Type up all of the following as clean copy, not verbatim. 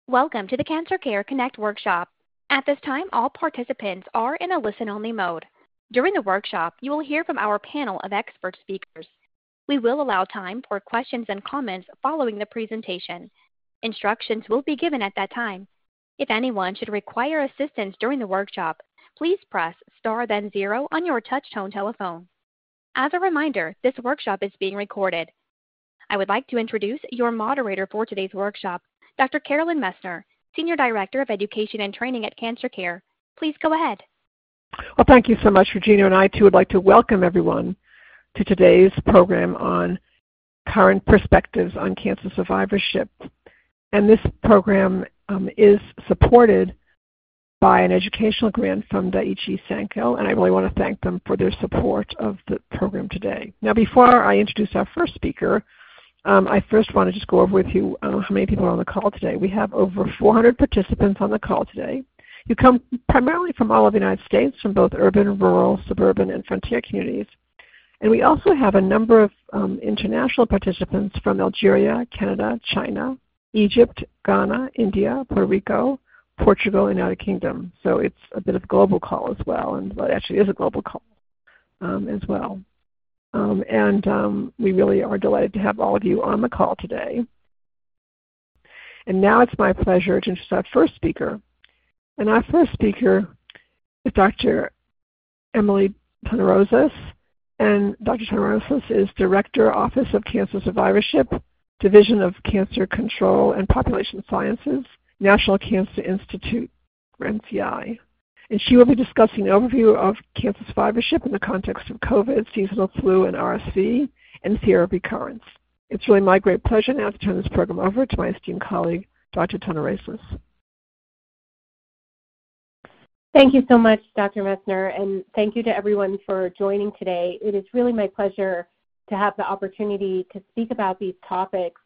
Welcome to the Cancer Care Connect workshop. At this time, all participants are in a listen-only mode. During the workshop, you will hear from our panel of expert speakers. We will allow time for questions and comments following the presentation. Instructions will be given at that time. If anyone should require assistance during the workshop, please press star then 0 on your touch-tone telephone. As a reminder, this workshop is being recorded. I would like to introduce your moderator for today's workshop, Dr. Carolyn Messner, Senior Director of Education and Training at Cancer Care. Please go ahead. Well, thank you so much, Regina, and I too would like to welcome everyone to today's program on current perspectives on cancer survivorship. And this program is supported by an educational grant from Daiichi Sankyo, and I really want to thank them for their support of the program today. Now, before I introduce our first speaker, I first want to just go over with you how many people are on the call today. We have over 400 participants on the call today. You come primarily from all over the United States, from both urban, rural, suburban, and frontier communities. And we also have a number of international participants from Algeria, Canada, China, Egypt, Ghana, India, Puerto Rico, Portugal, and United Kingdom. So it's a bit of a global call as well, and well, it actually is a global call as well. We really are delighted to have all of you on the call today. And now it's my pleasure to introduce our first speaker. And our first speaker is Dr. Emily Tonarozis. And Dr. Tonarozis is Director, Office of Cancer Survivorship, Division of Cancer Control and Population Sciences, National Cancer Institute, NCI. And she will be discussing an overview of cancer survivorship in the context of COVID, seasonal flu, and RSV, and fear of recurrence. It's really my great pleasure now to turn this program over to my esteemed colleague, Dr. Tonarozis. Thank you so much, Dr. Messner, and thank you to everyone for joining today. It is really my pleasure to have the opportunity to speak about these topics.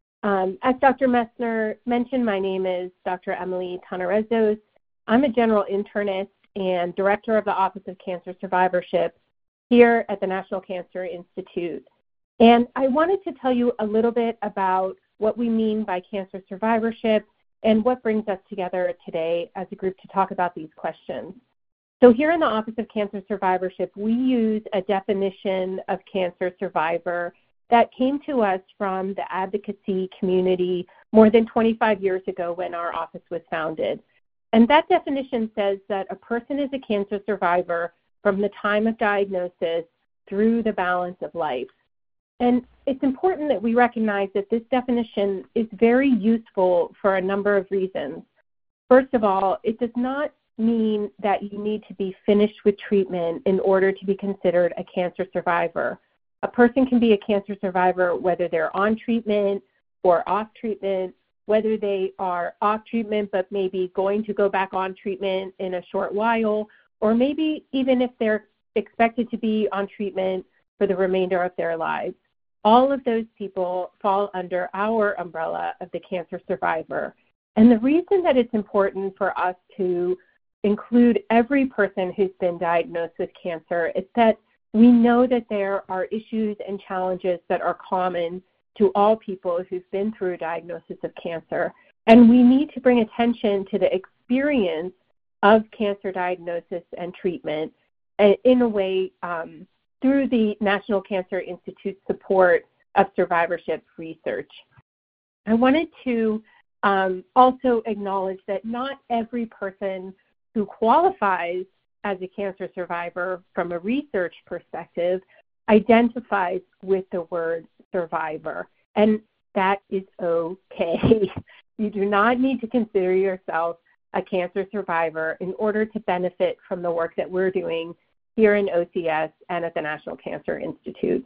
As Dr. Messner mentioned, my name is Dr. Emily Tonarozis. I'm a general internist and director of the Office of Cancer Survivorship here at the National Cancer Institute. And I wanted to tell you a little bit about what we mean by cancer survivorship and what brings us together today as a group to talk about these questions. So here in the Office of Cancer Survivorship, we use a definition of cancer survivor that came to us from the advocacy community more than 25 years ago when our office was founded. And that definition says that a person is a cancer survivor from the time of diagnosis through the balance of life. And it's important that we recognize that this definition is very useful for a number of reasons. First of all, it does not mean that you need to be finished with treatment in order to be considered a cancer survivor. A person can be a cancer survivor whether they're on treatment or off treatment, whether they are off treatment but maybe going to go back on treatment in a short while, or maybe even if they're expected to be on treatment for the remainder of their lives. All of those people fall under our umbrella of the cancer survivor. And the reason that it's important for us to include every person who's been diagnosed with cancer is that we know that there are issues and challenges that are common to all people who've been through a diagnosis of cancer. And we need to bring attention to the experience of cancer diagnosis and treatment in a way through the National Cancer Institute's support of survivorship research. I wanted to also acknowledge that not every person who qualifies as a cancer survivor from a research perspective identifies with the word survivor, and that is okay. You do not need to consider yourself a cancer survivor in order to benefit from the work that we're doing here in OCS and at the National Cancer Institute.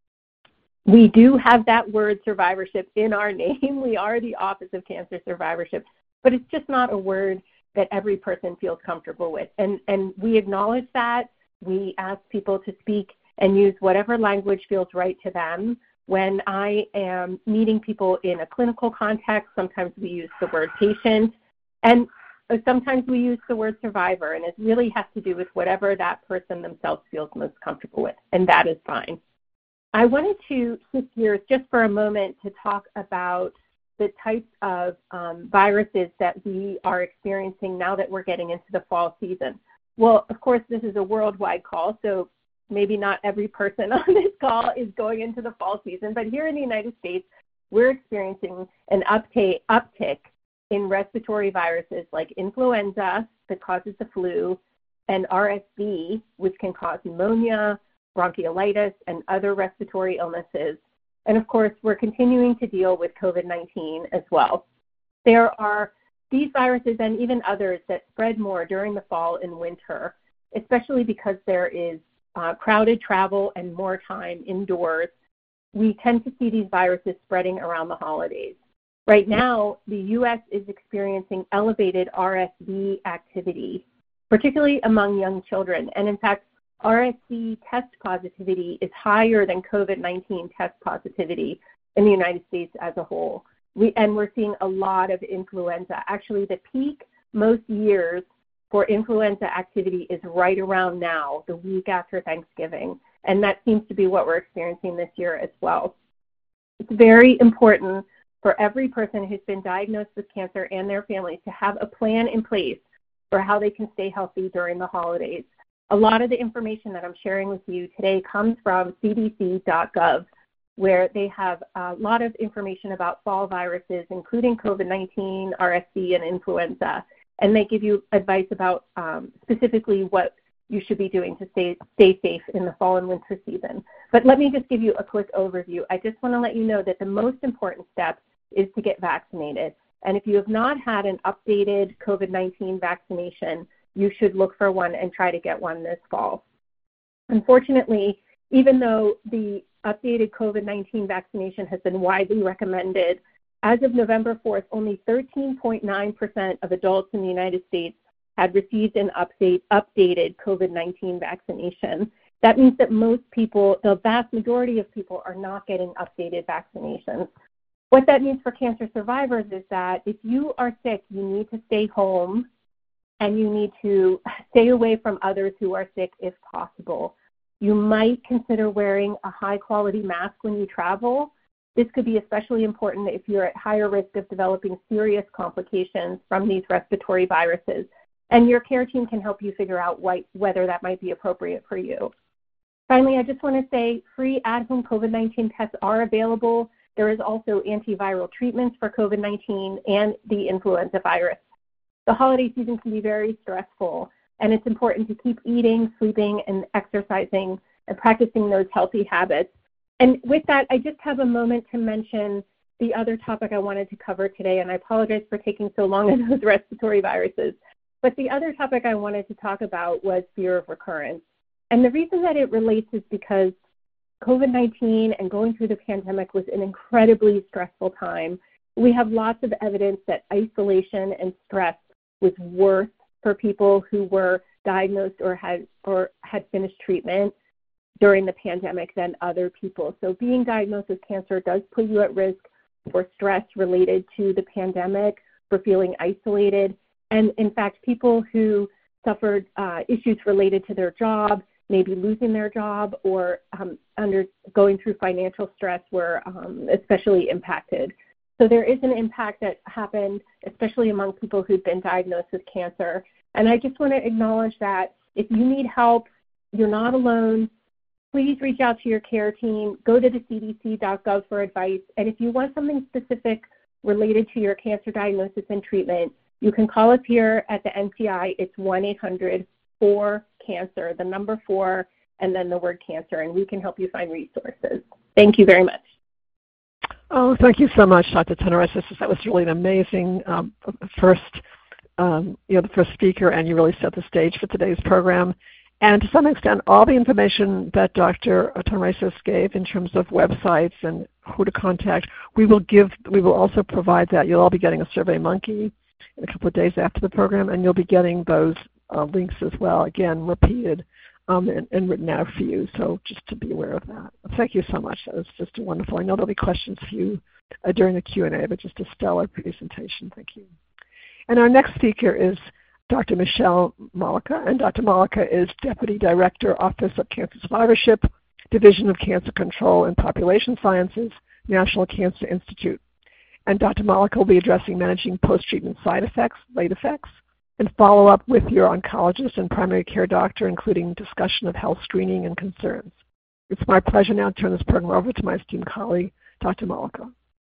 We do have that word survivorship in our name. We are the Office of Cancer Survivorship, but it's just not a word that every person feels comfortable with. And we acknowledge that. We ask people to speak and use whatever language feels right to them. When I am meeting people in a clinical context, sometimes we use the word patient, and sometimes we use the word survivor, and it really has to do with whatever that person themselves feels most comfortable with, and that is fine. I wanted to shift gears just for a moment to talk about the the types of viruses that we are experiencing now that we're getting into the fall season. Well, of course, this is a worldwide call, so maybe not every person on this call is going into the fall season, but here in the United States, we're experiencing an uptick in respiratory viruses like influenza that causes the flu and RSV, which can cause pneumonia, bronchiolitis, and other respiratory illnesses. And of course, we're continuing to deal with COVID-19 as well. There are these viruses and even others that spread more during the fall and winter, especially because there is crowded travel and more time indoors. We tend to see these viruses spreading around the holidays. Right now, the U.S. is experiencing elevated RSV activity, particularly among young children. And in fact, RSV test positivity is higher than COVID-19 test positivity in the United States as a whole. We're seeing a lot of influenza. Actually, the peak most years for influenza activity is right around now, the week after Thanksgiving. And that seems to be what we're experiencing this year as well. It's very important for every person who's been diagnosed with cancer and their families to have a plan in place for how they can stay healthy during the holidays. A lot of the information that I'm sharing with you today comes from cdc.gov, where they have a lot of information about fall viruses, including COVID-19, RSV, and influenza. And they give you advice about specifically what you should be doing to stay safe in the fall and winter season. But let me just give you a quick overview. I just want to let you know that the most important step is to get vaccinated. And if you have not had an updated COVID-19 vaccination, you should look for one and try to get one this fall. Unfortunately, even though the updated COVID-19 vaccination has been widely recommended, as of November 4th, only 13.9% of adults in the United States had received an updated COVID-19 vaccination. That means that most people, the vast majority of people, are not getting updated vaccinations. What that means for cancer survivors is that if you are sick, you need to stay home and you need to stay away from others who are sick if possible. You might consider wearing a high-quality mask when you travel. This could be especially important if you're at higher risk of developing serious complications from these respiratory viruses. And your care team can help you figure out whether that might be appropriate for you. Finally, I just want to say free at-home COVID-19 tests are available. There is also antiviral treatments for COVID-19 and the influenza virus. The holiday season can be very stressful, and it's important to keep eating, sleeping, and exercising and practicing those healthy habits. And with that, I just have a moment to mention the other topic I wanted to cover today, and I apologize for taking so long on those respiratory viruses. But the other topic I wanted to talk about was fear of recurrence. And the reason that it relates is because COVID-19 and going through the pandemic was an incredibly stressful time. We have lots of evidence that isolation and stress was worse for people who were diagnosed or had finished treatment during the pandemic than other people. So being diagnosed with cancer does put you at risk for stress related to the pandemic, for feeling isolated. And in fact, people who suffered issues related to their job, maybe losing their job or going through financial stress were especially impacted. So there is an impact that happened, especially among people who've been diagnosed with cancer. And I just want to acknowledge that if you need help, you're not alone. Please reach out to your care team. Go to the cdc.gov for advice. And if you want something specific related to your cancer diagnosis and treatment, you can call us here at the NCI. It's 1-800-4-CANCER, the number 4, and then the word cancer, and we can help you find resources. Thank you very much. Oh, thank you so much, Dr. Tenoresis. That was really an amazing the first speaker, and you really set the stage for today's program. And to some extent, all the information that Dr. Tenoresis gave in terms of websites and who to contact, we will also provide that. You'll all be getting a SurveyMonkey in a couple of days after the program, and you'll be getting those links as well, again, repeated and written out for you. So just to be aware of that. Thank you so much. That was just wonderful. I know there'll be questions for you during the Q&A, but just a stellar presentation. Thank you. And our next speaker is Dr. Michelle Malika, and Dr. Malika is Deputy Director, Office of Cancer Survivorship, Division of Cancer Control and Population Sciences, National Cancer Institute. And Dr. Malika will be addressing managing post-treatment side effects, late effects, and follow up with your oncologist and primary care doctor, including discussion of health screening and concerns. It's my pleasure now to turn this program over to my esteemed colleague, Dr. Malika.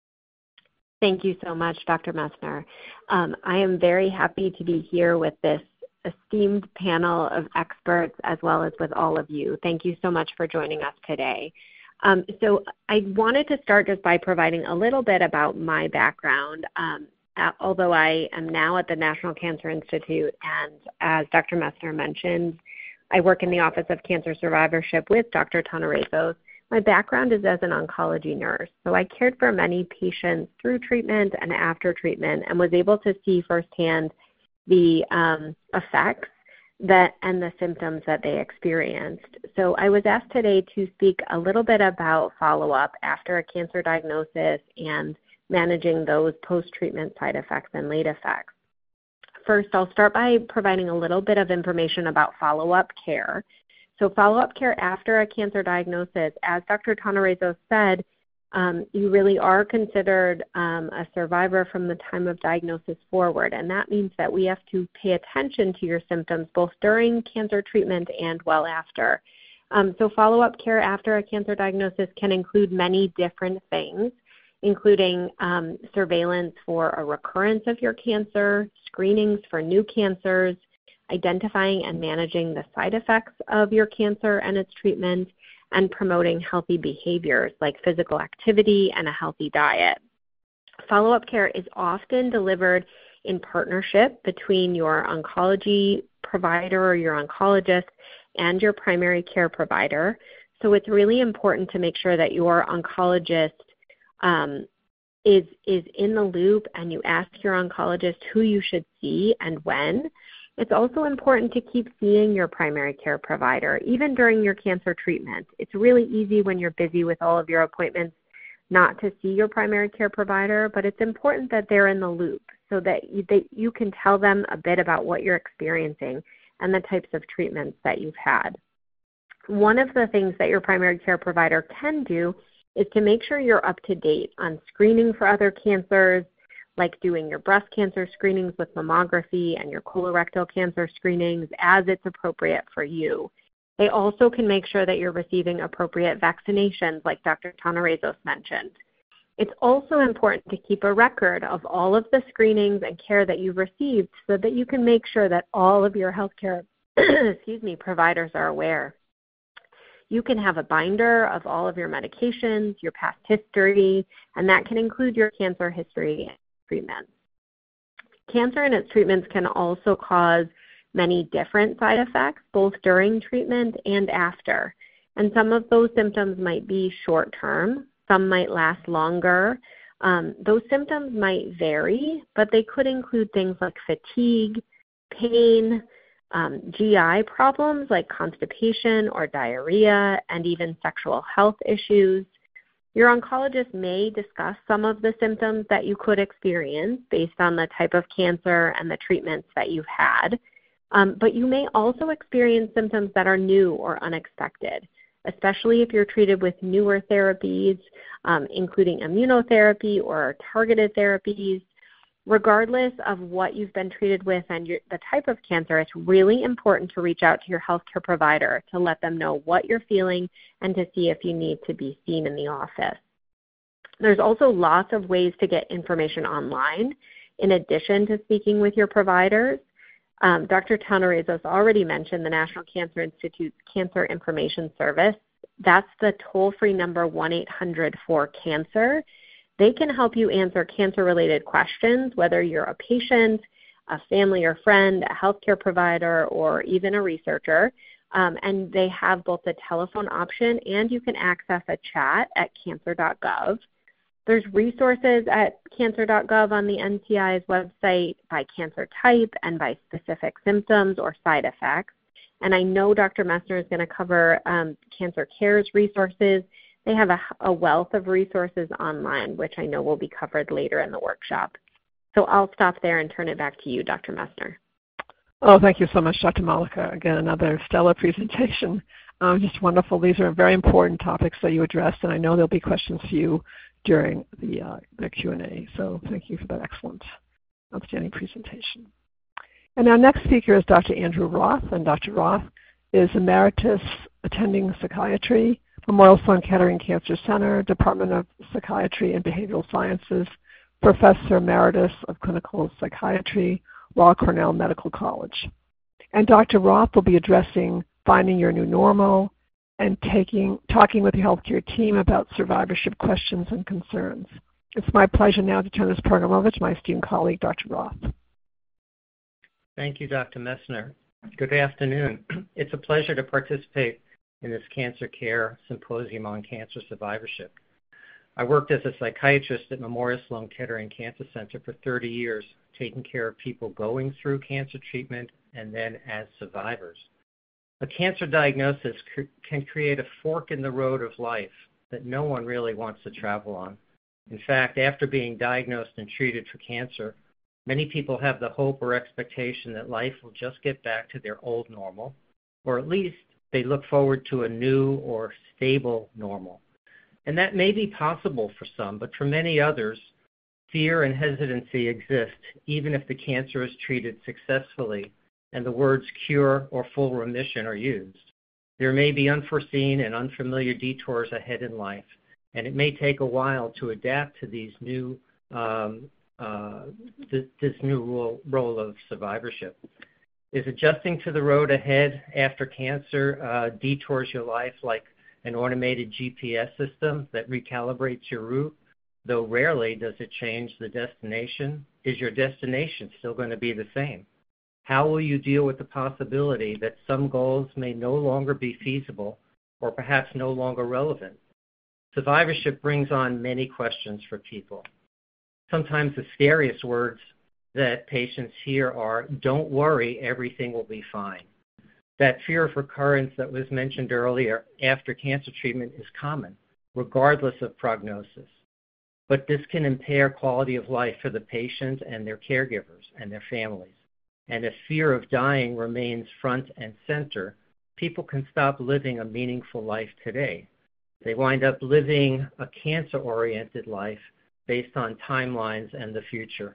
Thank you so much, Dr. Messner. I am very happy to be here with this esteemed panel of experts as well as with all of you. Thank you so much for joining us today. So I wanted to start just by providing a little bit about my background. Although I am now at the National Cancer Institute, and as Dr. Messner mentioned, I work in the Office of Cancer Survivorship with Dr. Tonarezos. My background is as an oncology nurse, so I cared for many patients through treatment and after treatment and was able to see firsthand the effects and the symptoms that they experienced. So I was asked today to speak a little bit about follow-up after a cancer diagnosis and managing those post-treatment side effects and late effects. First, I'll start by providing a little bit of information about follow-up care. So follow-up care after a cancer diagnosis, as Dr. Tonarezos said, you really are considered a survivor from the time of diagnosis forward, and that means that we have to pay attention to your symptoms both during cancer treatment and well after. So follow-up care after a cancer diagnosis can include many different things, including surveillance for a recurrence of your cancer, screenings for new cancers, identifying and managing the side effects of your cancer and its treatment, and promoting healthy behaviors like physical activity and a healthy diet. Follow-up care is often delivered in partnership between your oncology provider or your oncologist and your primary care provider. So it's really important to make sure that your oncologist is in the loop and you ask your oncologist who you should see and when. It's also important to keep seeing your primary care provider, even during your cancer treatment. It's really easy when you're busy with all of your appointments not to see your primary care provider, but it's important that they're in the loop so that you can tell them a bit about what you're experiencing and the types of treatments that you've had. One of the things that your primary care provider can do is to make sure you're up to date on screening for other cancers, like doing your breast cancer screenings with mammography and your colorectal cancer screenings as it's appropriate for you. They also can make sure that you're receiving appropriate vaccinations, like Dr. Tonarezos mentioned. It's also important to keep a record of all of the screenings and care that you've received so that you can make sure that all of your healthcare providers are aware. You can have a binder of all of your medications, your past history, and that can include your cancer history treatments. Cancer and its treatments can also cause many different side effects, both during treatment and after. And some of those symptoms might be short-term, some might last longer. Those symptoms might vary, but they could include things like fatigue, pain, GI problems like constipation or diarrhea, and even sexual health issues. Your oncologist may discuss some of the symptoms that you could experience based on the type of cancer and the treatments that you've had, but you may also experience symptoms that are new or unexpected, especially if you're treated with newer therapies, including immunotherapy or targeted therapies. Regardless of what you've been treated with and the type of cancer, it's really important to reach out to your healthcare provider to let them know what you're feeling and to see if you need to be seen in the office. There's also lots of ways to get information online in addition to speaking with your providers. Dr. Tonarezos already mentioned the National Cancer Institute's Cancer Information Service. That's the toll-free number 1-800-4-CANCER. They can help you answer cancer-related questions, whether you're a patient, a family or friend, a healthcare provider, or even a researcher. And they have both a telephone option and you can access a chat at cancer.gov. There's resources at cancer.gov on the NCI's website by cancer type and by specific symptoms or side effects. And I know Dr. Messner is going to cover Cancer Care's resources. They have a wealth of resources online, which I know will be covered later in the workshop. So I'll stop there and turn it back to you, Dr. Messner. Oh, thank you so much, Dr. Malika. Again, another stellar presentation. Just wonderful. These are very important topics that you addressed, and I know there'll be questions for you during the Q&A. So thank you for that excellent, outstanding presentation. And our next speaker is Dr. Andrew Roth, and Dr. Roth is Emeritus Attending Psychiatry, Memorial Sloan Kettering Cancer Center, Department of Psychiatry and Behavioral Sciences, Professor Emeritus of Clinical Psychiatry, Weill Cornell Medical College. And Dr. Roth will be addressing finding your new normal and talking with your healthcare team about survivorship questions and concerns. It's my pleasure now to turn this program over to my esteemed colleague, Dr. Roth. Thank you, Dr. Messner. Good afternoon. It's a pleasure to participate in this Cancer Care Symposium on Cancer Survivorship. I worked as a psychiatrist at Memorial Sloan Kettering Cancer Center for 30 years, taking care of people going through cancer treatment and then as survivors. A cancer diagnosis can create a fork in the road of life that no one really wants to travel on. In fact, after being diagnosed and treated for cancer, many people have the hope or expectation that life will just get back to their old normal, or at least they look forward to a new or stable normal. And that may be possible for some, but for many others, fear and hesitancy exist, even if the cancer is treated successfully and the words cure or full remission are used. There may be unforeseen and unfamiliar detours ahead in life, and it may take a while to adapt to these new this new role of survivorship. Is adjusting to the road ahead after cancer detours your life like an automated GPS system that recalibrates your route? Though rarely does it change the destination, is your destination still going to be the same? How will you deal with the possibility that some goals may no longer be feasible or perhaps no longer relevant? Survivorship brings on many questions for people. Sometimes the scariest words that patients hear are, "Don't worry, everything will be fine." That fear of recurrence that was mentioned earlier after cancer treatment is common, regardless of prognosis. But this can impair quality of life for the patient and their caregivers and their families. And if fear of dying remains front and center, people can stop living a meaningful life today. They wind up living a cancer-oriented life based on timelines and the future.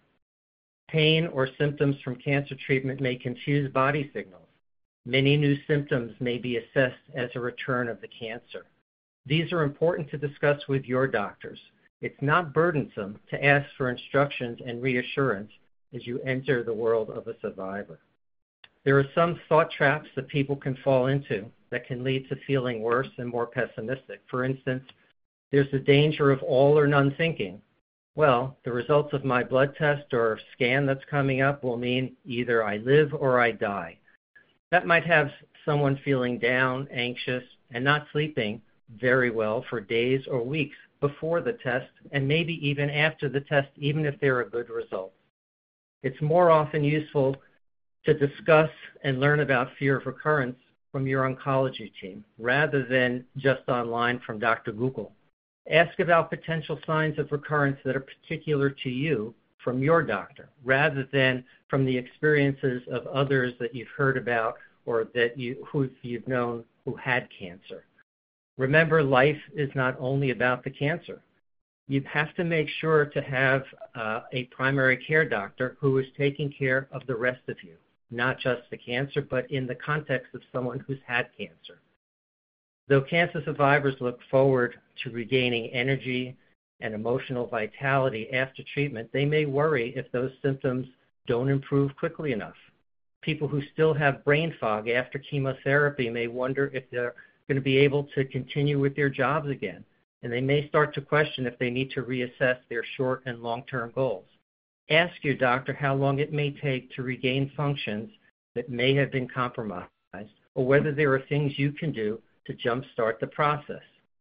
Pain or symptoms from cancer treatment may confuse body signals. Many new symptoms may be assessed as a return of the cancer. These are important to discuss with your doctors. It's not burdensome to ask for instructions and reassurance as you enter the world of a survivor. There are some thought traps that people can fall into that can lead to feeling worse and more pessimistic. For instance, there's the danger of all or none thinking. Well, the results of my blood test or scan that's coming up will mean either I live or I die. That might have someone feeling down, anxious, and not sleeping very well for days or weeks before the test, and maybe even after the test, even if there are good results. It's more often useful to discuss and learn about fear of recurrence from your oncology team, rather than just online from Dr. Google. Ask about potential signs of recurrence that are particular to you from your doctor, rather than from the experiences of others that you've heard about or that who you've known who had cancer. Remember, life is not only about the cancer. You have to make sure to have a primary care doctor who is taking care of the rest of you, not just the cancer, but in the context of someone who's had cancer. Though cancer survivors look forward to regaining energy and emotional vitality after treatment, they may worry if those symptoms don't improve quickly enough. People who still have brain fog after chemotherapy may wonder if they're going to be able to continue with their jobs again, and they may start to question if they need to reassess their short and long-term goals. Ask your doctor how long it may take to regain functions that may have been compromised, or whether there are things you can do to jumpstart the process.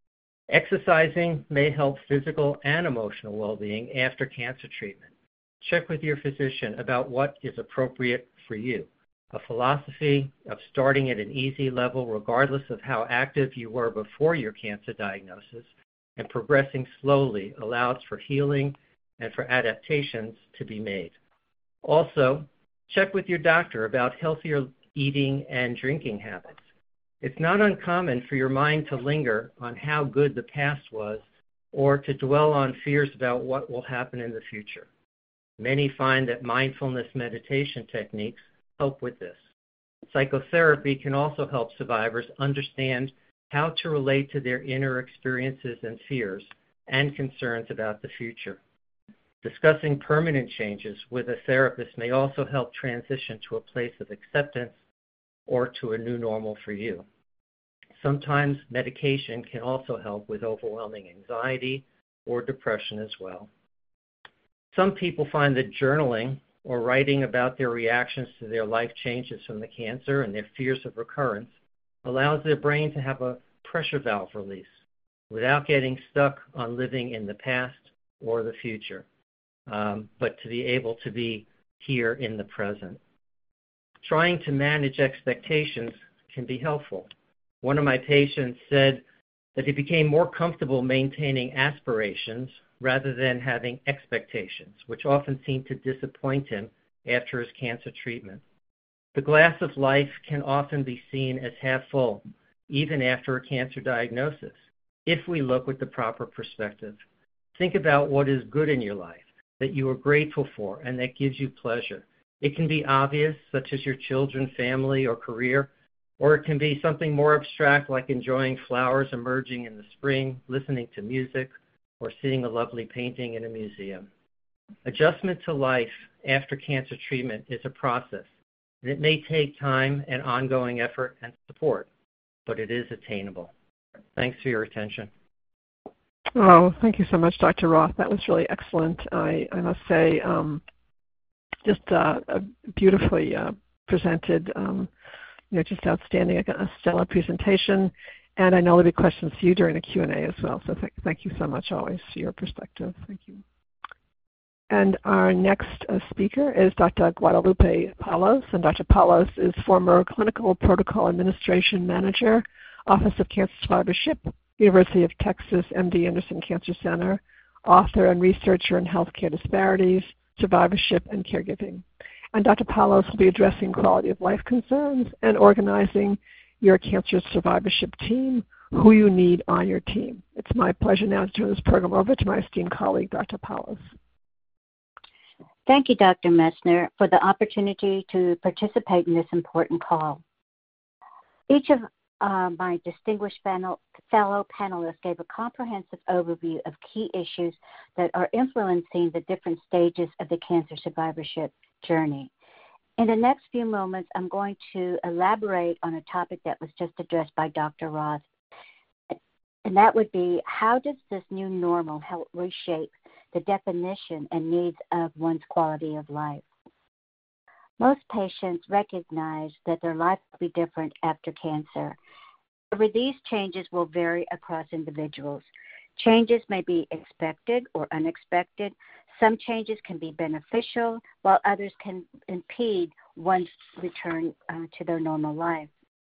Exercising may help physical and emotional well-being after cancer treatment. Check with your physician about what is appropriate for you. A philosophy of starting at an easy level regardless of how active you were before your cancer diagnosis and progressing slowly allows for healing and for adaptations to be made. Also, check with your doctor about healthier eating and drinking habits. It's not uncommon for your mind to linger on how good the past was or to dwell on fears about what will happen in the future. Many find that mindfulness meditation techniques help with this. Psychotherapy can also help survivors understand how to relate to their inner experiences and fears and concerns about the future. Discussing permanent changes with a therapist may also help transition to a place of acceptance or to a new normal for you. Sometimes medication can also help with overwhelming anxiety or depression as well. Some people find that journaling or writing about their reactions to their life changes from the cancer and their fears of recurrence allows their brain to have a pressure valve release without getting stuck on living in the past or the future, but to be able to be here in the present. Trying to manage expectations can be helpful. One of my patients said that he became more comfortable maintaining aspirations rather than having expectations, which often seemed to disappoint him after his cancer treatment. The glass of life can often be seen as half full, even after a cancer diagnosis, if we look with the proper perspective. Think about what is good in your life, that you are grateful for, and that gives you pleasure. It can be obvious, such as your children, family, or career, or it can be something more abstract like enjoying flowers emerging in the spring, listening to music, or seeing a lovely painting in a museum. Adjustment to life after cancer treatment is a process, and it may take time and ongoing effort and support, but it is attainable. Thanks for your attention. Oh, thank you so much, Dr. Roth. That was really excellent. I must say, just beautifully presented, just outstanding, a stellar presentation. And I know there'll be questions for you during the Q&A as well. So thank you so much always for your perspective. Thank you. And our next speaker is Dr. Guadalupe Palos. And Dr. Palos is former Clinical Protocol Administration Manager, Office of Cancer Survivorship, University of Texas MD Anderson Cancer Center, author and researcher in healthcare disparities, survivorship, and caregiving. And Dr. Palos will be addressing quality of life concerns and organizing your cancer survivorship team, who you need on your team. It's my pleasure now to turn this program over to my esteemed colleague, Dr. Palos. Thank you, Dr. Messner, for the opportunity to participate in this important call. Each of my distinguished fellow panelists gave a comprehensive overview of key issues that are influencing the different stages of the cancer survivorship journey. In the next few moments, I'm going to elaborate on a topic that was just addressed by Dr. Roth, and that would be, how does this new normal help reshape the definition and needs of one's quality of life? Most patients recognize that their life will be different after cancer. However, these changes will vary across individuals. Changes may be expected or unexpected. Some changes can be beneficial, while others can impede one's return to their normal life.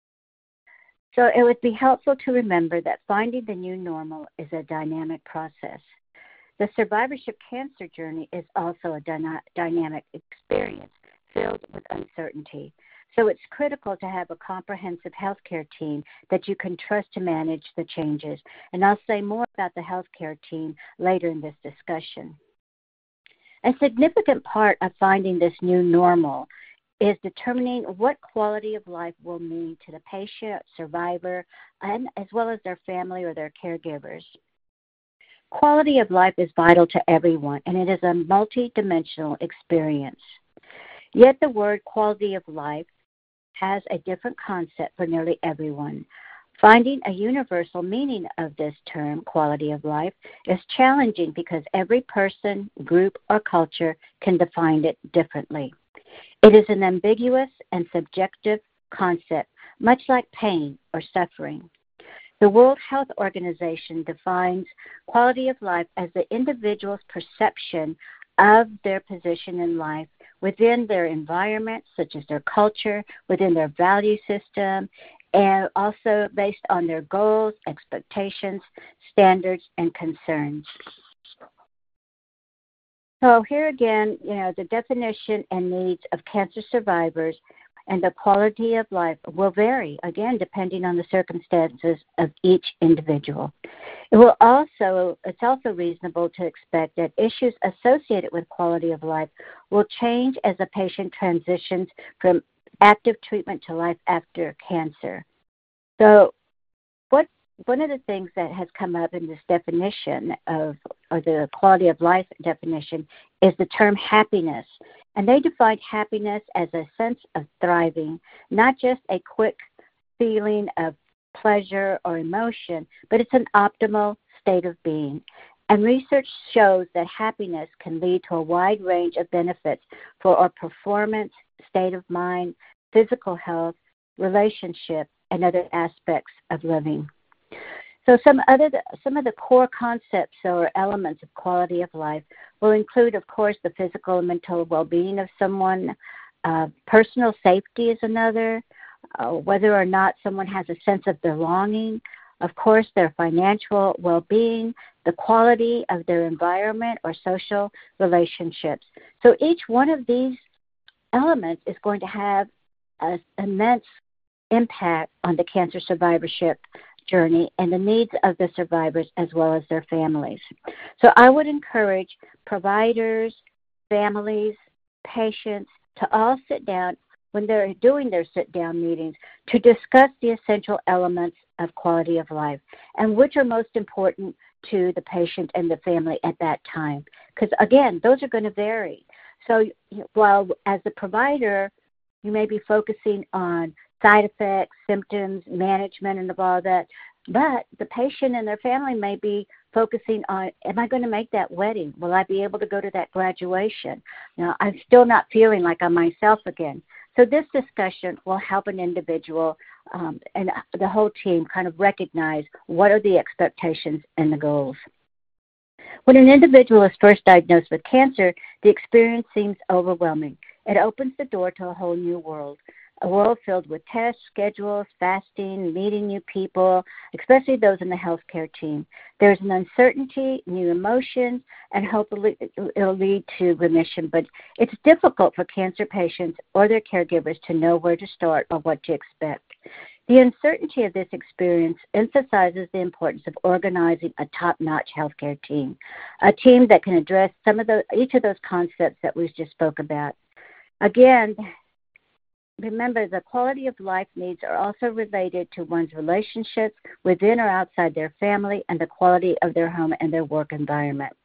So it would be helpful to remember that finding the new normal is a dynamic process. The survivorship cancer journey is also a dynamic experience filled with uncertainty. So it's critical to have a comprehensive healthcare team that you can trust to manage the changes. And I'll say more about the healthcare team later in this discussion. A significant part of finding this new normal is determining what quality of life will mean to the patient, survivor, and as well as their family or their caregivers. Quality of life is vital to everyone, and it is a multidimensional experience. Yet the word quality of life has a different concept for nearly everyone. Finding a universal meaning of this term, quality of life, is challenging because every person, group, or culture can define it differently. It is an ambiguous and subjective concept, much like pain or suffering. The World Health Organization defines quality of life as the individual's perception of their position in life within their environment, such as their culture, within their value system, and also based on their goals, expectations, standards, and concerns. So here again, the definition and needs of cancer survivors and the quality of life will vary, again, depending on the circumstances of each individual. It's also reasonable to expect that issues associated with quality of life will change as a patient transitions from active treatment to life after cancer. So one of the things that has come up in this definition or the quality of life definition is the term happiness. And they define happiness as a sense of thriving, not just a quick feeling of pleasure or emotion, but it's an optimal state of being. And research shows that happiness can lead to a wide range of benefits for our performance, state of mind, physical health, relationship, and other aspects of living. So some of the core concepts or elements of quality of life will include, of course, the physical and mental well-being of someone. Personal safety is another. Whether or not someone has a sense of belonging. Of course, their financial well-being, the quality of their environment or social relationships. So each one of these elements is going to have an immense impact on the cancer survivorship journey and the needs of the survivors as well as their families. So I would encourage providers, families, patients to all sit down when they're doing their sit-down meetings to discuss the essential elements of quality of life and which are most important to the patient and the family at that time. Because, again, those are going to vary. So while as the provider, you may be focusing on side effects, symptoms, management, and all that. But the patient and their family may be focusing on, am I going to make that wedding? Will I be able to go to that graduation? Now, I'm still not feeling like I'm myself again. So this discussion will help an individual and the whole team kind of recognize what are the expectations and the goals. When an individual is first diagnosed with cancer, the experience seems overwhelming. It opens the door to a whole new world, a world filled with tests, schedules, fasting, meeting new people, especially those in the healthcare team. There's an uncertainty, new emotions, and hopefully it'll lead to remission. But it's difficult for cancer patients or their caregivers to know where to start or what to expect. The uncertainty of this experience emphasizes the importance of organizing a top-notch healthcare team, a team that can address each of those concepts that we just spoke about. Again, remember, the quality of life needs are also related to one's relationships within or outside their family and the quality of their home and their work environment.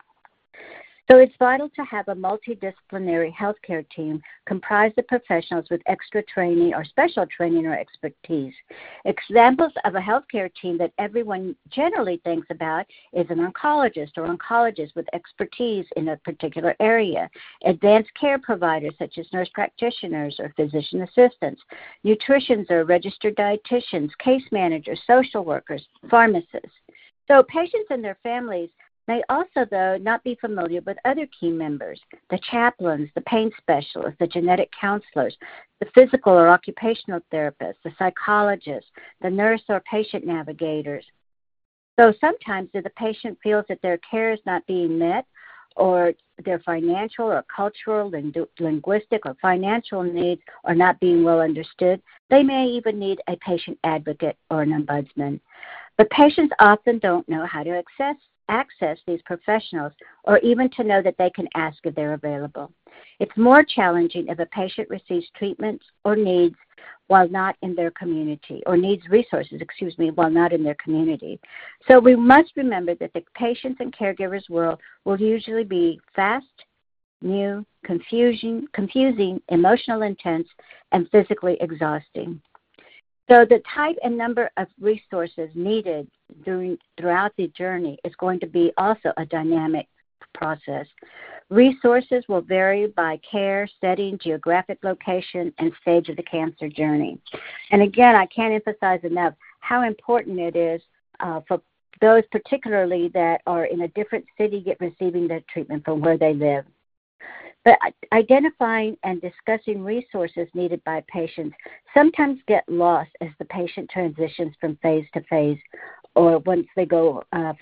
So it's vital to have a multidisciplinary healthcare team comprised of professionals with extra training or special training or expertise. Examples of a healthcare team that everyone generally thinks about is an oncologist or oncologist with expertise in a particular area, advanced care providers such as nurse practitioners or physician assistants, nutritionists or registered dietitians, case managers, social workers, pharmacists. So patients and their families may also, though, not be familiar with other key members, the chaplains, the pain specialists, the genetic counselors, the physical or occupational therapists, the psychologists, the nurse or patient navigators. So sometimes if the patient feels that their care is not being met or their financial or cultural, linguistic or financial needs are not being well understood, they may even need a patient advocate or an ombudsman. But patients often don't know how to access these professionals or even to know that they can ask if they're available. It's more challenging if a patient receives treatments or needs while not in their community, or needs resources, while not in their community. So we must remember that the patients and caregivers world will usually be fast, new, confusing, emotional intense, and physically exhausting. So the type and number of resources needed throughout the journey is going to be also a dynamic process. Resources will vary by care, setting, geographic location, and stage of the cancer journey. And again, I can't emphasize enough how important it is for those particularly that are in a different city receiving their treatment from where they live. But identifying and discussing resources needed by patients sometimes get lost as the patient transitions from phase to phase, or once they go from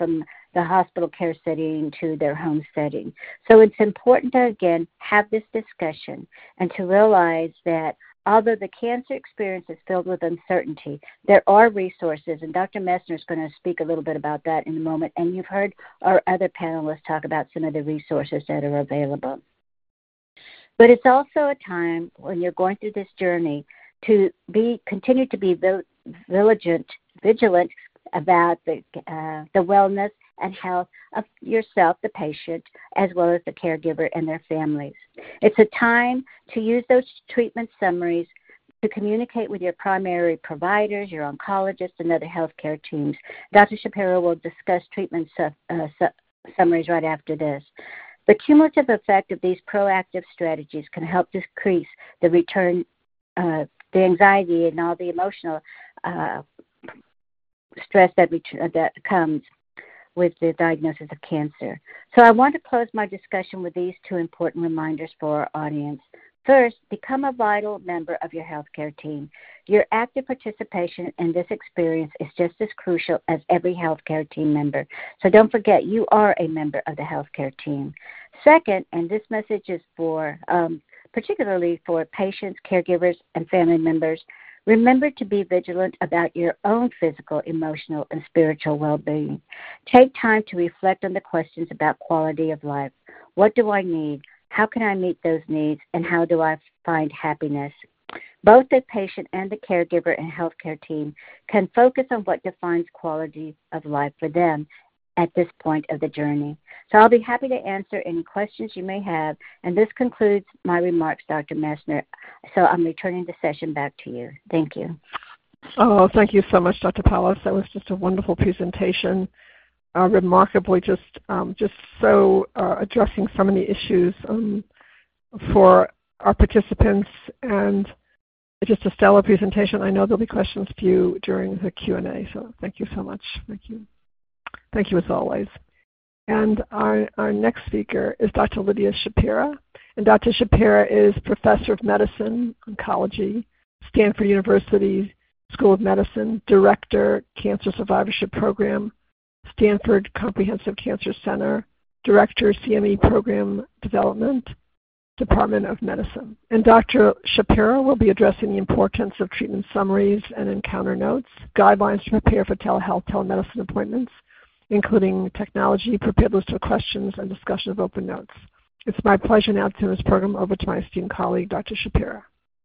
the hospital care setting to their home setting. So it's important to, again, have this discussion and to realize that although the cancer experience is filled with uncertainty, there are resources, and Dr. Messner is going to speak a little bit about that in a moment, and you've heard our other panelists talk about some of the resources that are available. But it's also a time when you're going through this journey to continue to be vigilant about the wellness and health of yourself, the patient, as well as the caregiver and their families. It's a time to use those treatment summaries to communicate with your primary providers, your oncologists, and other healthcare teams. Dr. Shapiro will discuss treatment summaries right after this. The cumulative effect of these proactive strategies can help decrease the the anxiety and all the emotional stress that comes with the diagnosis of cancer. So I want to close my discussion with these two important reminders for our audience. First, become a vital member of your healthcare team. Your active participation in this experience is just as crucial as every healthcare team member. So don't forget, you are a member of the healthcare team. Second, and this message is for particularly for patients, caregivers, and family members, remember to be vigilant about your own physical, emotional, and spiritual well-being. Take time to reflect on the questions about quality of life. What do I need? How can I meet those needs? And how do I find happiness? Both the patient and the caregiver and healthcare team can focus on what defines quality of life for them at this point of the journey. So I'll be happy to answer any questions you may have. And this concludes my remarks, Dr. Messner. So I'm returning the session back to you. Thank you. Oh, thank you so much, Dr. Pallas. That was just a wonderful presentation. Remarkably, just so addressing so many issues for our participants, and just a stellar presentation. I know there'll be questions for you during the Q&A, so thank you so much. Thank you. Thank you as always. And our next speaker is Dr. Lydia Shapira. And Dr. Shapira is Professor of Medicine, Oncology, Stanford University School of Medicine, Director, Cancer Survivorship Program, Stanford Comprehensive Cancer Center, Director, CME Program Development, Department of Medicine. And Dr. Shapiro will be addressing the importance of treatment summaries and encounter notes, guidelines to prepare for telehealth, telemedicine appointments, including technology, prepared list of questions, and discussion of open notes. It's my pleasure now to turn this program over to my esteemed colleague, Dr. Shapiro.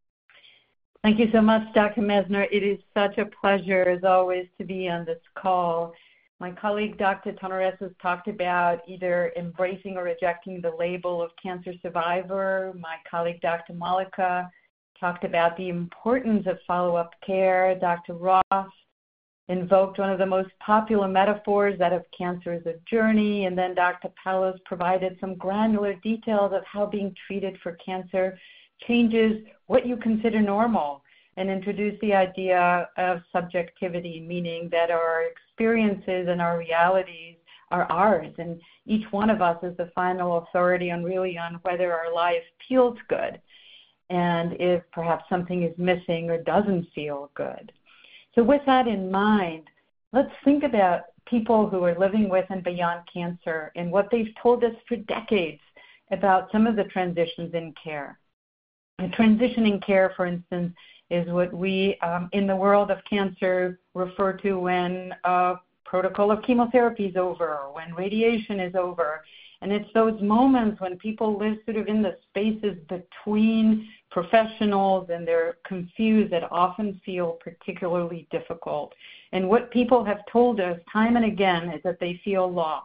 Thank you so much, Dr. Messner. It is such a pleasure, as always, to be on this call. My colleague, Dr. Tonoresos, has talked about either embracing or rejecting the label of cancer survivor. My colleague, Dr. Malika, talked about the importance of follow-up care. Dr. Ross invoked one of the most popular metaphors, that of cancer is a journey. And then Dr. Pallas provided some granular details of how being treated for cancer changes what you consider normal, and introduced the idea of subjectivity, meaning that our experiences and our realities are ours, and each one of us is the final authority on whether our life feels good and if perhaps something is missing or doesn't feel good. So with that in mind, let's think about people who are living with and beyond cancer and what they've told us for decades about some of the transitions in care. A transition in care, for instance, is what we in the world of cancer refer to when a protocol of chemotherapy is over, or when radiation is over. And it's those moments when people live sort of in the spaces between professionals and they're confused that often feel particularly difficult. And what people have told us time and again is that they feel lost.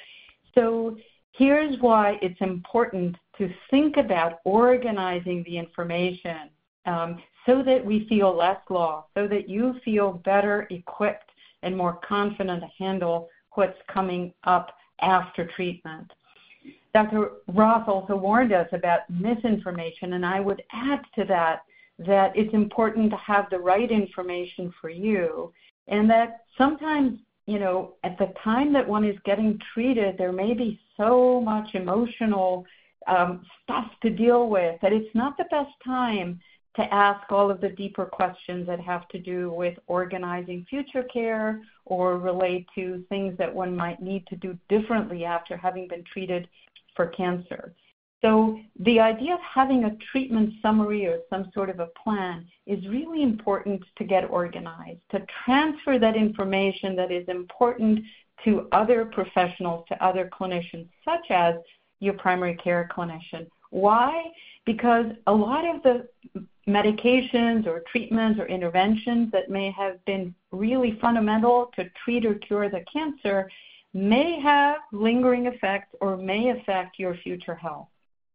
So here's why it's important to think about organizing the information so that we feel less lost, so that you feel better equipped and more confident to handle what's coming up after treatment. Dr. Roth also warned us about misinformation, and I would add to that it's important to have the right information for you, and that sometimes, at the time that one is getting treated, there may be so much emotional stuff to deal with that it's not the best time to ask all of the deeper questions that have to do with organizing future care or relate to things that one might need to do differently after having been treated for cancer. So the idea of having a treatment summary or some sort of a plan is really important to get organized, to transfer that information that is important to other professionals, to other clinicians, such as your primary care clinician. Why? Because a lot of the medications or treatments or interventions that may have been really fundamental to treat or cure the cancer may have lingering effects or may affect your future health.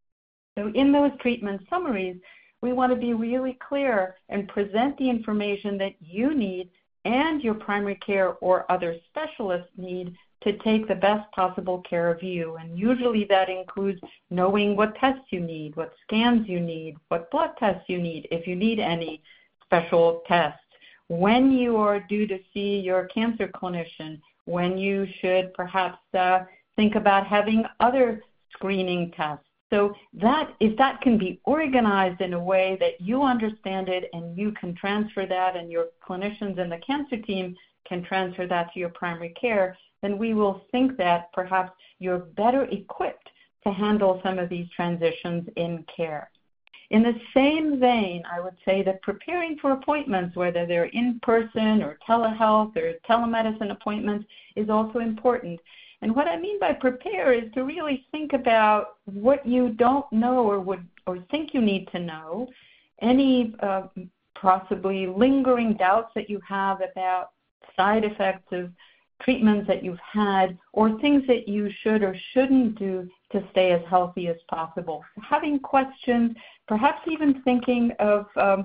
So in those treatment summaries, we want to be really clear and present the information that you need and your primary care or other specialists need to take the best possible care of you. And usually that includes knowing what tests you need, what scans you need, what blood tests you need, if you need any special tests, when you are due to see your cancer clinician, when you should perhaps think about having other screening tests. So that, if that can be organized in a way that you understand it and you can transfer that and your clinicians and the cancer team can transfer that to your primary care, then we will think that perhaps you're better equipped to handle some of these transitions in care. In the same vein, I would say that preparing for appointments, whether they're in-person or telehealth or telemedicine appointments, is also important. And what I mean by prepare is to really think about what you don't know or think you need to know, any possibly lingering doubts that you have about side effects of treatments that you've had, or things that you should or shouldn't do to stay as healthy as possible. Having questions, perhaps even thinking of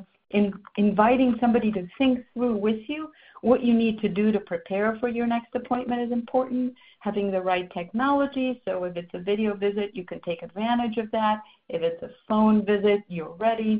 inviting somebody to think through with you what you need to do to prepare for your next appointment is important. Having the right technology, so if it's a video visit, you can take advantage of that. If it's a phone visit, you're ready.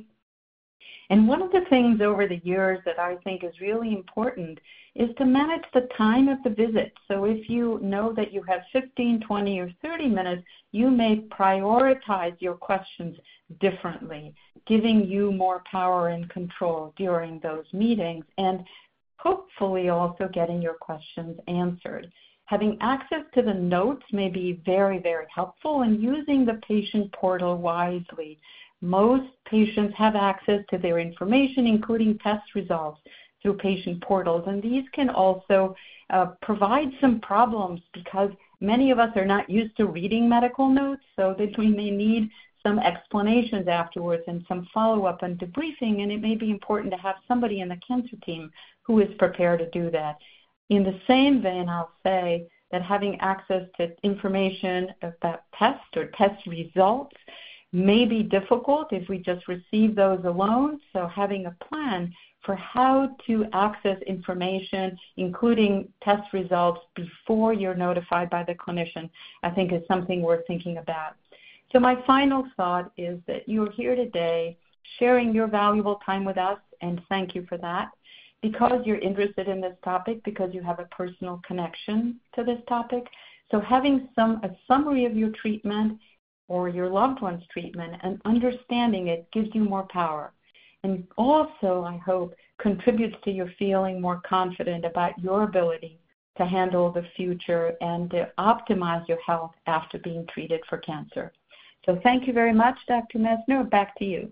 And one of the things over the years that I think is really important is to manage the time of the visit. So if you know that you have 15, 20, or 30 minutes, you may prioritize your questions differently, giving you more power and control during those meetings, and hopefully also getting your questions answered. Having access to the notes may be very, very helpful, and using the patient portal wisely. Most patients have access to their information, including test results, through patient portals, and these can also provide some problems because many of us are not used to reading medical notes, so that we may need some explanations afterwards and some follow-up and debriefing, and it may be important to have somebody in the cancer team who is prepared to do that. In the same vein, I'll say that having access to information about tests or test results may be difficult if we just receive those alone, so having a plan for how to access information, including test results, before you're notified by the clinician, I think is something worth thinking about. So my final thought is that you're here today sharing your valuable time with us, and thank you for that, because you're interested in this topic, because you have a personal connection to this topic. So having a summary of your treatment or your loved one's treatment and understanding it gives you more power. And also, I hope, contributes to your feeling more confident about your ability to handle the future and to optimize your health after being treated for cancer. So thank you very much, Dr. Messner. Back to you.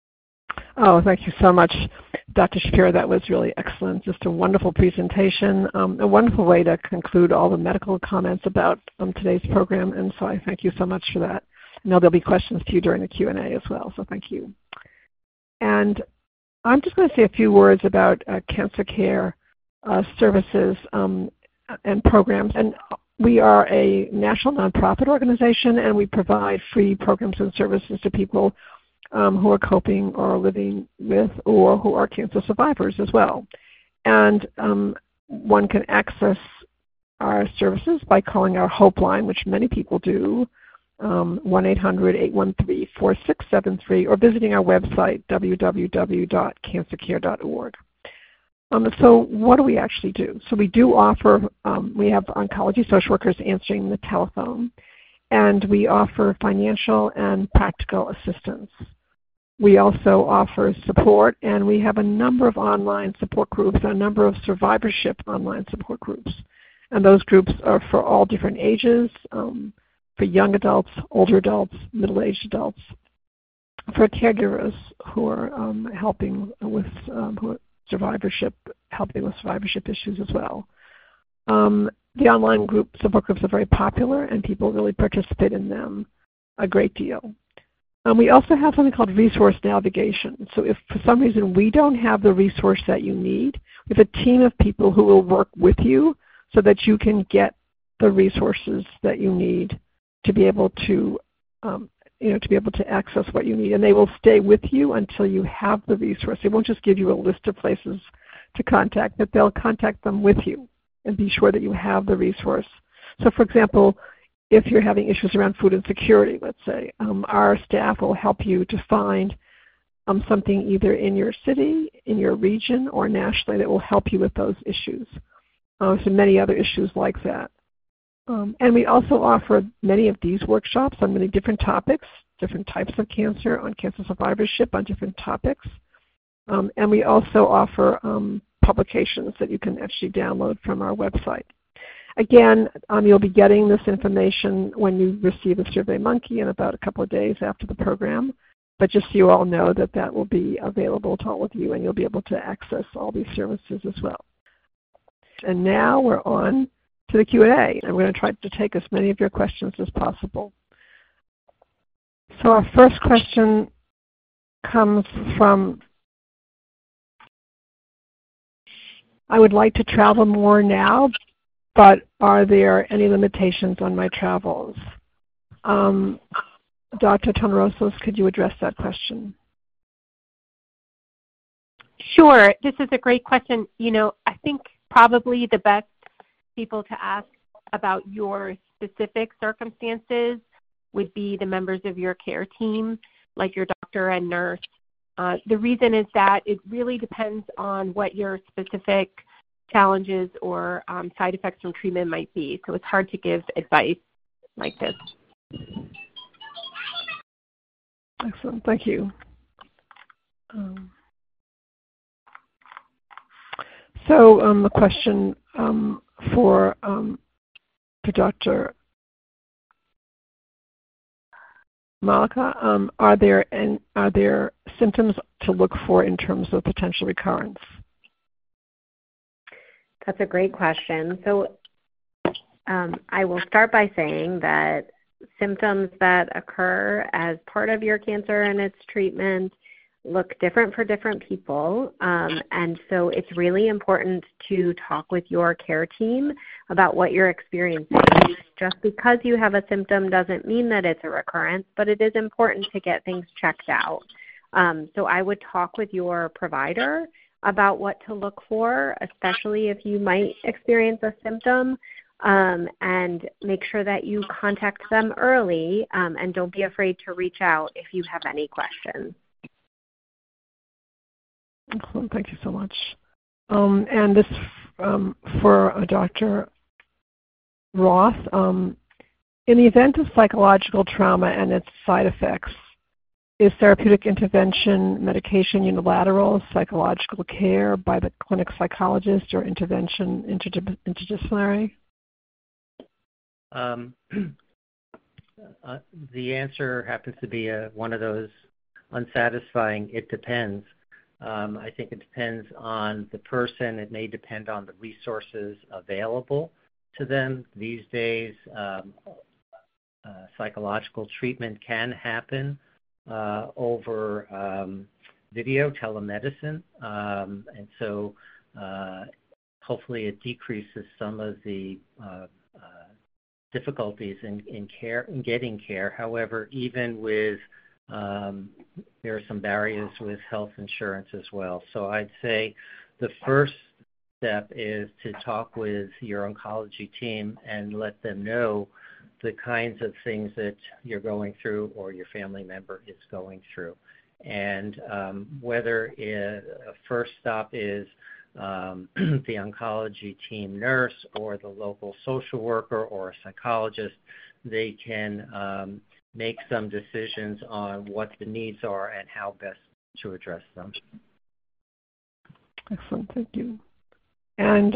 Oh, thank you so much, Dr. Shapiro. That was really excellent. Just a wonderful presentation, a wonderful way to conclude all the medical comments about today's program, and so I thank you so much for that. I know there'll be questions to you during the Q&A as well, so thank you. And I'm just going to say a few words about cancer care services and programs. And we are a national nonprofit organization, and we provide free programs and services to people who are coping or living with or who are cancer survivors as well. And one can access our services by calling our Hope line, which many people do, 1-800-813-4673, or visiting our website, www.cancercare.org. So what do we actually do? So we do offer, we have oncology social workers answering the telephone, and we offer financial and practical assistance. We also offer support, and we have a number of online support groups, a number of survivorship online support groups. And those groups are for all different ages, for young adults, older adults, middle-aged adults, for caregivers who are helping with survivorship, helping with survivorship issues as well. The online support groups are very popular, and people really participate in them a great deal. We also have something called resource navigation. So if for some reason we don't have the resource that you need, we have a team of people who will work with you so that you can get the resources that you need to be able to to be able to access what you need. And they will stay with you until you have the resource. They won't just give you a list of places to contact, but they'll contact them with you and be sure that you have the resource. So for example, if you're having issues around food insecurity, let's say, our staff will help you to find something either in your city, in your region, or nationally that will help you with those issues. So many other issues like that. And we also offer many of these workshops on many different topics, different types of cancer, on cancer survivorship, on different topics. And we also offer publications that you can actually download from our website. Again, you'll be getting this information when you receive a SurveyMonkey in about a couple of days after the program. But just so you all know that that will be available to all of you, and you'll be able to access all these services as well. And now we're on to the Q&A, and we're going to try to take as many of your questions as possible. So our first question comes from, I would like to travel more now, but are there any limitations on my travels? Dr. Tonarossos, could you address that question? Sure. This is a great question. I think probably the best people to ask about your specific circumstances would be the members of your care team, like your doctor and nurse. The reason is that it really depends on what your specific challenges or side effects from treatment might be. So it's hard to give advice like this. Excellent. Thank you. So the question for Dr. Malika, are there symptoms to look for in terms of potential recurrence? That's a great question. So I will start by saying that symptoms that occur as part of your cancer and its treatment look different for different people. And so it's really important to talk with your care team about what you're experiencing. Just because you have a symptom doesn't mean that it's a recurrence, but it is important to get things checked out. So I would talk with your provider about what to look for, especially if you might experience a symptom, and make sure that you contact them early, and don't be afraid to reach out if you have any questions. Excellent. Thank you so much. And this for Dr. Roth. In the event of psychological trauma and its side effects, is therapeutic intervention, medication unilateral, psychological care by the clinic psychologist, or intervention interdisciplinary? The answer happens to be one of those unsatisfying, it depends. I think it depends on the person. It may depend on the resources available to them. These days, psychological treatment can happen over video, telemedicine, and so hopefully it decreases some of the difficulties in getting care. However, even with there are some barriers with health insurance as well. So I'd say the first step is to talk with your oncology team and let them know the kinds of things that you're going through or your family member is going through. And whether a first stop is the oncology team nurse or the local social worker or a psychologist, they can make some decisions on what the needs are and how best to address them. Excellent, thank you. And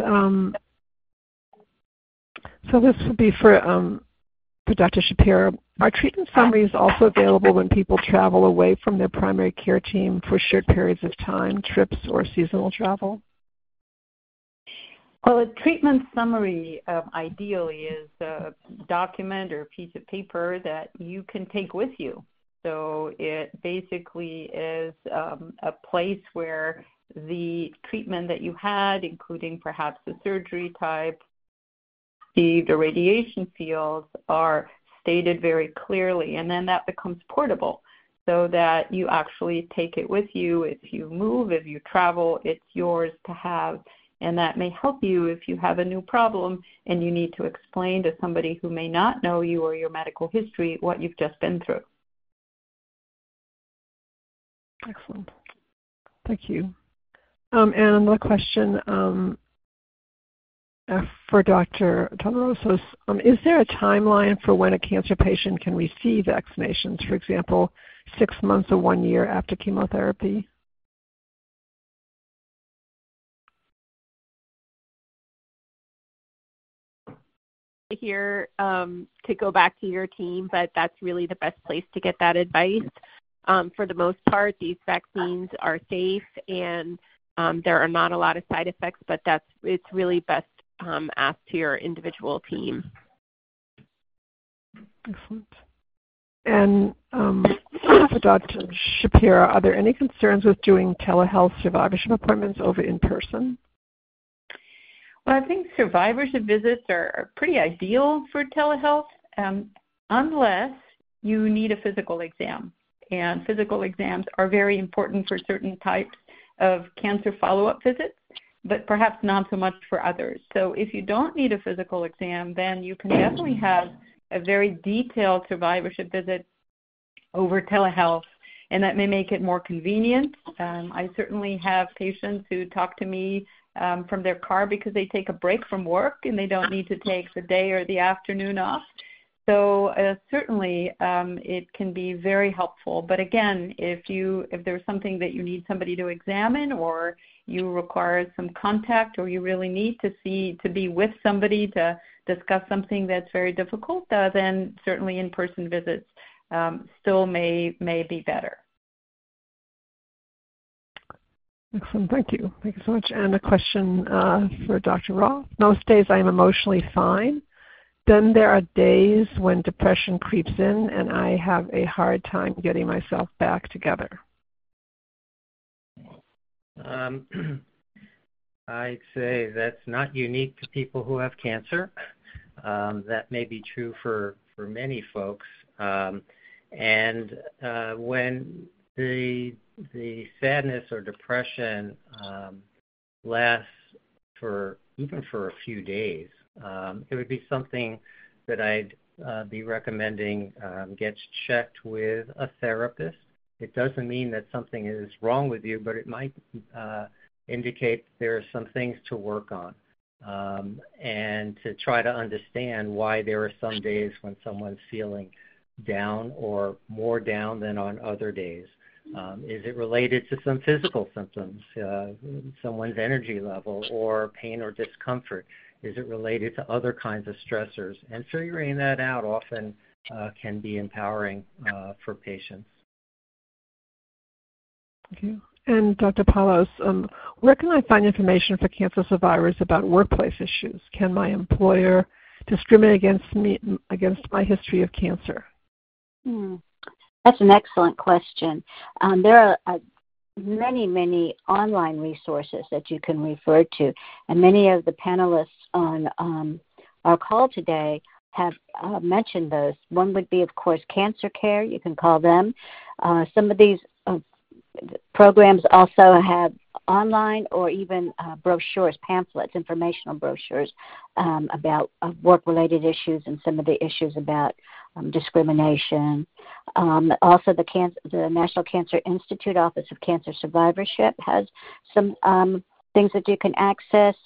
so this would be for Dr. Shapiro. Are treatment summaries also available when people travel away from their primary care team for short periods of time, trips, or seasonal travel? Well, a treatment summary ideally is a document or a piece of paper that you can take with you. So it basically is a place where the treatment that you had, including perhaps the surgery type, the radiation fields, are stated very clearly, and then that becomes portable so that you actually take it with you. If you move, if you travel, it's yours to have, and that may help you if you have a new problem and you need to explain to somebody who may not know you or your medical history what you've just been through. Excellent. Thank you. And another question for Dr. Tonorosos. Is there a timeline for when a cancer patient can receive vaccinations, for example, 6 months or 1 year after chemotherapy? Here to go back to your team, but that's really the best place to get that advice. For the most part, these vaccines are safe and there are not a lot of side effects, but it's really best asked to your individual team. Excellent. And for Dr. Shapiro, are there any concerns with doing telehealth survivorship appointments over in person? Well, I think survivorship visits are pretty ideal for telehealth unless you need a physical exam. And physical exams are very important for certain types of cancer follow-up visits, but perhaps not so much for others. So if you don't need a physical exam, then you can definitely have a very detailed survivorship visit over telehealth, and that may make it more convenient. I certainly have patients who talk to me from their car because they take a break from work and they don't need to take the day or the afternoon off. So certainly it can be very helpful. But again, if there's something that you need somebody to examine, or you require some contact, or you really need to be with somebody to discuss something that's very difficult, then certainly in-person visits still may be better. Excellent. Thank you. Thank you so much. And a question for Dr. Roth. Most days I am emotionally fine. Then there are days when depression creeps in and I have a hard time getting myself back together. I'd say that's not unique to people who have cancer. That may be true for many folks. And when the sadness or depression lasts even for a few days, it would be something that I'd be recommending gets checked with a therapist. It doesn't mean that something is wrong with you, but it might indicate there are some things to work on, and to try to understand why there are some days when someone's feeling down or more down than on other days. Is it related to some physical symptoms, someone's energy level, or pain or discomfort? Is it related to other kinds of stressors? And figuring that out often can be empowering for patients. Thank you. And Dr. Palos, where can I find information for cancer survivors about workplace issues? Can my employer discriminate against my history of cancer? That's an excellent question. There are many online resources that you can refer to, and many of the panelists on our call today have mentioned those. One would be, of course, Cancer Care. You can call them. Some of these programs also have online or even brochures, pamphlets, informational brochures about work-related issues and some of the issues about discrimination. Also, the National Cancer Institute Office of Cancer Survivorship has some things that you can access.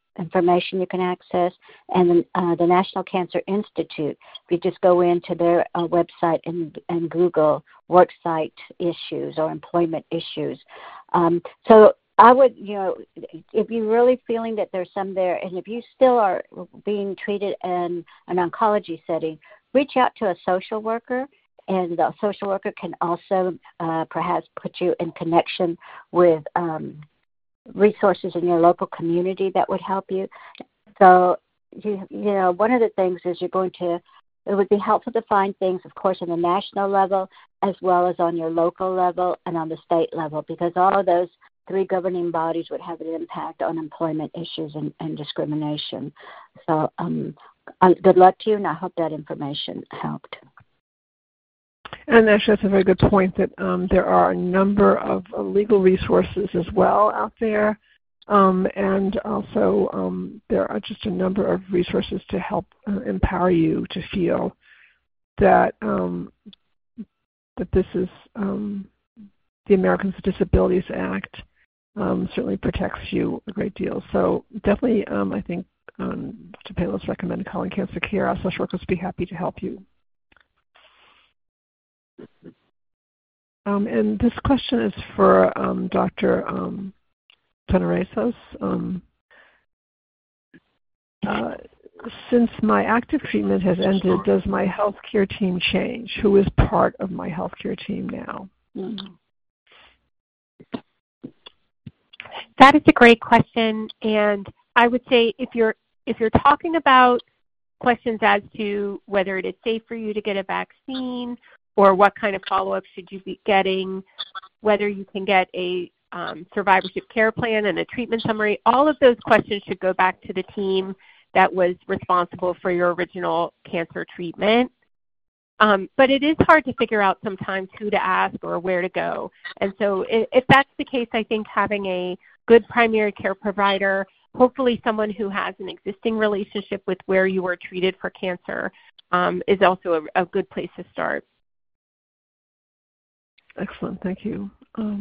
information you can access, and the National Cancer Institute. If you just go into their website and Google worksite issues or employment issues. So I would, if you're really feeling that there's some there, and if you still are being treated in an oncology setting, reach out to a social worker, and the social worker can also perhaps put you in connection with resources in your local community that would help you. So, one of the things is it would be helpful to find things, of course, on the national level as well as on your local level and on the state level, because all of those three governing bodies would have an impact on employment issues and discrimination. So good luck to you, and I hope that information helped. And actually, that's a very good point that there are a number of legal resources as well out there. And also there are just a number of resources to help empower you to feel that that this is the Americans with Disabilities Act certainly protects you a great deal. So definitely, I think Dr. Palos recommended calling Cancer Care. Our social workers would be happy to help you. And this question is for Dr. Tonoresos. Since my active treatment has ended, does my healthcare team change? Who is part of my healthcare team now? That is a great question, and I would say if you're talking about questions as to whether it is safe for you to get a vaccine or what kind of follow-up should you be getting, whether you can get a survivorship care plan and a treatment summary, all of those questions should go back to the team that was responsible for your original cancer treatment. But it is hard to figure out sometimes who to ask or where to go. And so if that's the case, I think having a good primary care provider, hopefully someone who has an existing relationship with where you were treated for cancer, is also a good place to start. Excellent, thank you.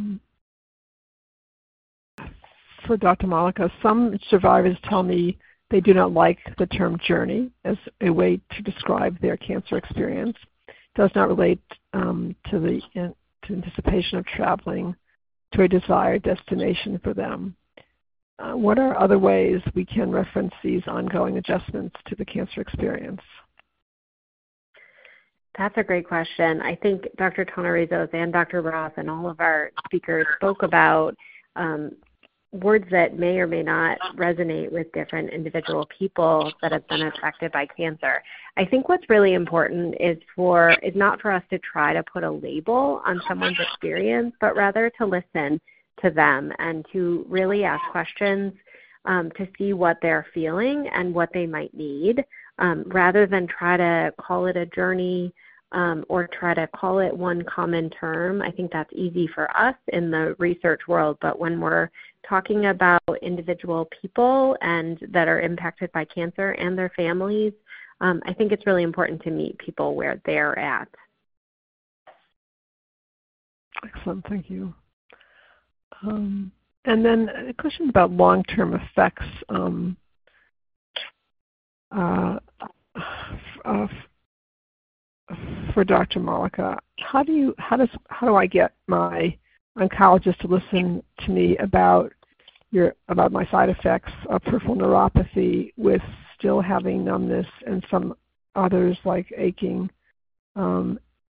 For Dr. Malika, some survivors tell me they do not like the term journey as a way to describe their cancer experience. It does not relate to the anticipation of traveling to a desired destination for them. What are other ways we can reference these ongoing adjustments to the cancer experience? That's a great question. I think Dr. Tonoresos and Dr. Roth and all of our speakers spoke about words that may or may not resonate with different individual people that have been affected by cancer. I think what's really important is not for us to try to put a label on someone's experience, but rather to listen to them and to really ask questions to see what they're feeling and what they might need, rather than try to call it a journey or try to call it one common term. I think that's easy for us in the research world, but when we're talking about individual people and that are impacted by cancer and their families, I think it's really important to meet people where they're at. Excellent, thank you. And then a question about long-term effects for Dr. Malika. How do I get my oncologist to listen to me about my side effects of peripheral neuropathy with still having numbness and some others like aching, and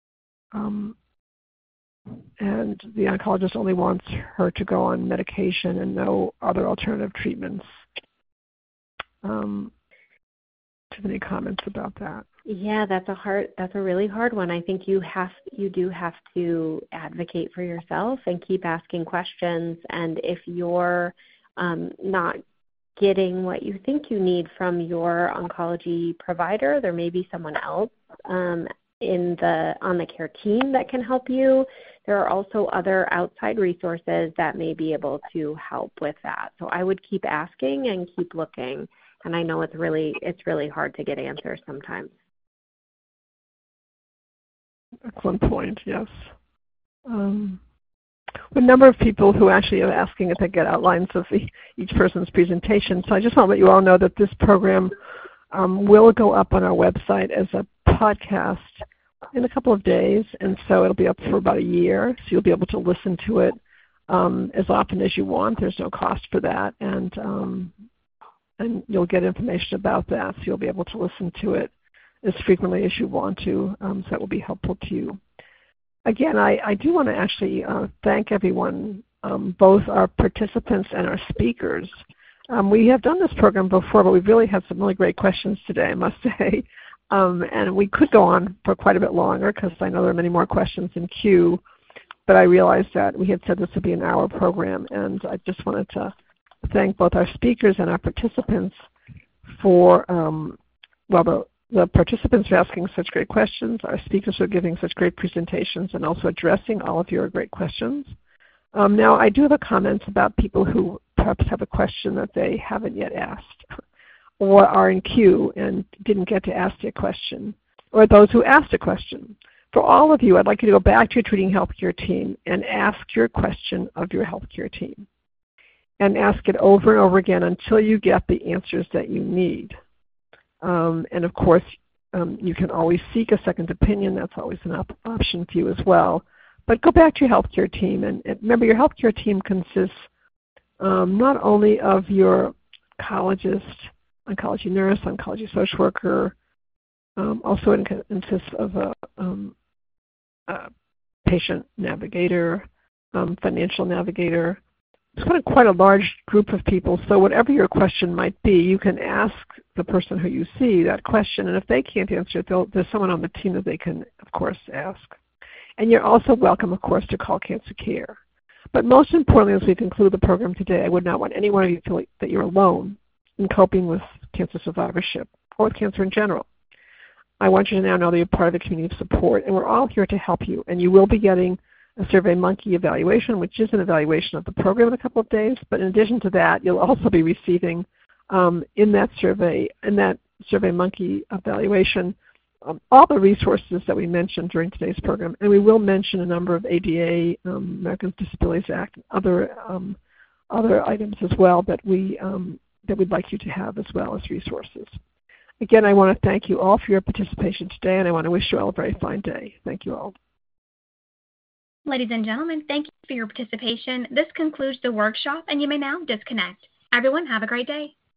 the oncologist only wants her to go on medication and no other alternative treatments? Do you have any comments about that? Yeah, that's a really hard one. I think you do have to advocate for yourself and keep asking questions. And if you're not getting what you think you need from your oncology provider, there may be someone else on the care team that can help you. There are also other outside resources that may be able to help with that. So I would keep asking and keep looking. And I know it's really hard to get answers sometimes. Excellent point, yes. a number of people who actually are asking if they get outlines of each person's presentation. So I just want to let you all know that this program will go up on our website as a podcast in a couple of days, and so it'll be up for about a year. So you'll be able to listen to it as often as you want. There's no cost for that, and you'll get information about that. So you'll be able to listen to it as frequently as you want to. So that will be helpful to you. Again, I do want to actually thank everyone, both our participants and our speakers. We have done this program before, but we've really had some really great questions today, I must say. And we could go on for quite a bit longer because I know there are many more questions in queue, but I realized that we had said this would be an hour program, and I just wanted to thank both our speakers and our participants for, the participants are asking such great questions, our speakers are giving such great presentations, and also addressing all of your great questions. Now, I do have a comment about people who perhaps have a question that they haven't yet asked, or are in queue and didn't get to ask their question, or those who asked a question. For all of you, I'd like you to go back to your treating healthcare team and ask your question of your healthcare team. And ask it over and over again until you get the answers that you need. And of course, you can always seek a second opinion. That's always an option for you as well. But go back to your healthcare team. And remember, your healthcare team consists not only of your oncologist, oncology nurse, oncology social worker, also it consists of a patient navigator, financial navigator. It's quite a large group of people, so whatever your question might be, you can ask the person who you see that question, and if they can't answer it, there's someone on the team that they can, of course, ask. And you're also welcome, of course, to call Cancer Care. But most importantly, as we conclude the program today, I would not want any one of you to feel that you're alone in coping with cancer survivorship or with cancer in general. I want you to now know that you're part of a community of support, and we're all here to help you, and you will be getting a SurveyMonkey evaluation, which is an evaluation of the program in a couple of days. But in addition to that, you'll also be receiving in that SurveyMonkey evaluation all the resources that we mentioned during today's program. And we will mention a number of ADA, Americans with Disabilities Act, and other items as well that we'd like you to have as well as resources. Again, I want to thank you all for your participation today, and I want to wish you all a very fine day. Thank you all. Ladies and gentlemen, thank you for your participation. This concludes the workshop, and you may now disconnect. Everyone, have a great day.